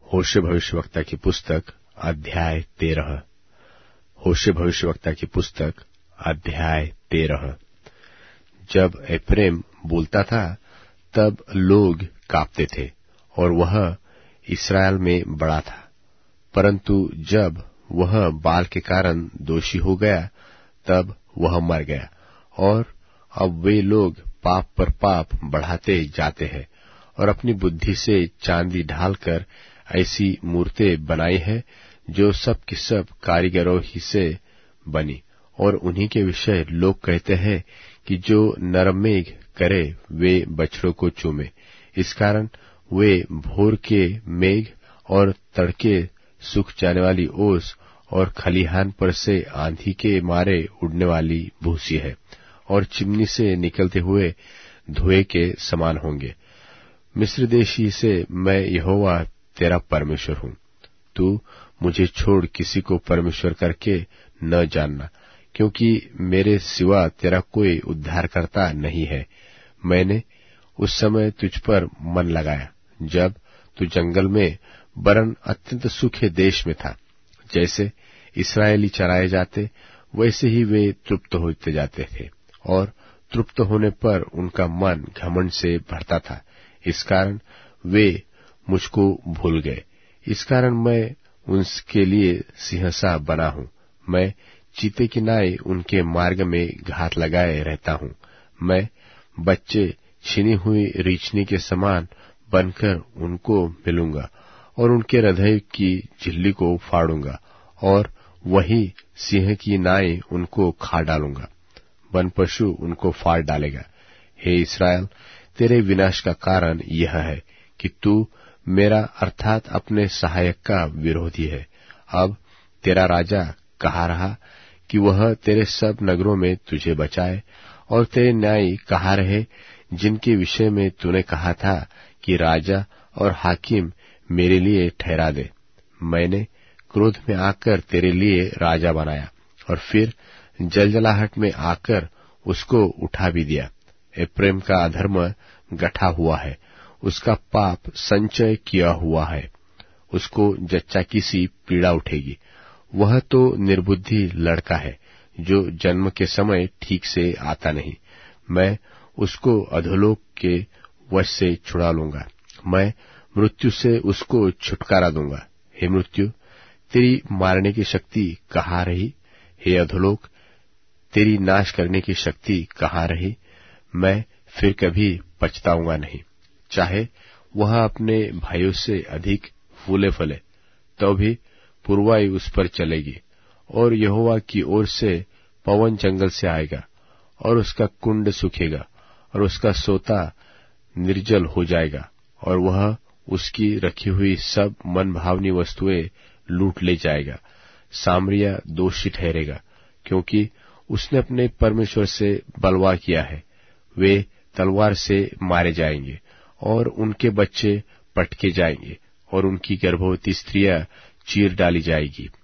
होशे भविष्यवक्ता की पुस्तक अध्याय 13। होशे भविष्यवक्ता की पुस्तक अध्याय 13। जब एफ्रेम बोलता था तब लोग कांपते थे और वह इस्राएल में बड़ा था, परंतु जब वह बाल के कारण दोषी हो गया तब वह मर गया। और अब वे लोग पाप पर पाप बढ़ाते जाते हैं और अपनी बुद्धि से चांदी ढालकर ऐसी मूर्तें बनाई है जो सब की सब कारीगरों ही से बनी। और उन्हीं के विषय लोग कहते हैं कि जो नरमेघ करे वे बछड़ों को चूमे। इस कारण वे भोर के मेघ और तड़के सूख जाने वाली ओस और खलिहान पर से आंधी के मारे उड़ने वाली भूसी है और चिमनी से निकलते हुए धुएं के समान होंगे। मिस्र देशी से मैं यहोवा तेरा परमेश्वर हूँ। तू मुझे छोड़ किसी को परमेश्वर करके न जानना, क्योंकि मेरे सिवा तेरा कोई उद्धारकर्ता नहीं है। मैंने उस समय तुझ पर मन लगाया जब तू जंगल में वरन अत्यंत सूखे देश में था। जैसे इस्राएली चराए जाते वैसे ही वे तृप्त होते जाते थे और तृप्त होने पर उनका मन घमंड से भरता था। इस कारण वे मुझको भूल गए। इस कारण मैं उनके लिए सिंहसा बना हूँ। मैं चीते की नाई उनके मार्ग में घात लगाए रहता हूँ। मैं बच्चे छीनी हुई रीछनी के समान बनकर उनको मिलूंगा और उनके हृदय की झिल्ली को फाड़ूंगा और वही सिंह की नाई उनको खा डालूंगा। वन पशु उनको फाड़ डालेगा। हे इस्राएल, तेरे विनाश का कारण यह है कि तू मेरा अर्थात अपने सहायक का विरोधी है। अब तेरा राजा कहाँ रहा कि वह तेरे सब नगरों में तुझे बचाए, और तेरे न्यायी कहाँ रहे जिनके विषय में तूने कहा था कि राजा और हाकिम मेरे लिए ठहरा दे। मैंने क्रोध में आकर तेरे लिए राजा बनाया और फिर जलजलाहट में आकर उसको उठा भी दिया। एफ्रेम का अधर्म गठा हुआ है, उसका पाप संचय किया हुआ है। उसको जच्चा की सी पीड़ा उठेगी। वह तो निर्बुद्धि लड़का है जो जन्म के समय ठीक से आता नहीं। मैं उसको अधोलोक के वश से छुड़ा लूंगा। मैं मृत्यु से उसको छुटकारा दूंगा। हे मृत्यु, तेरी मारने की शक्ति कहाँ रही? हे अधोलोक, तेरी नाश करने की शक्ति कहाँ रही? मैं फिर कभी पछताऊंगा नहीं। चाहे वह अपने भाइयों से अधिक फूले फले, तो भी पुरवाई उस पर चलेगी। और यहोवा की ओर से पवन जंगल से आएगा और उसका कुंड सूखेगा और उसका सोता निर्जल हो जाएगा, और वह उसकी रखी हुई सब मनभावनी वस्तुएं लूट ले जाएगा। सामरिया दोषी ठहरेगा, क्योंकि उसने अपने परमेश्वर से बलवा किया है। वे तलवार से मारे जाएंगे और उनके बच्चे पटके जाएंगे और उनकी गर्भवती स्त्रियां चीर डाली जाएगी।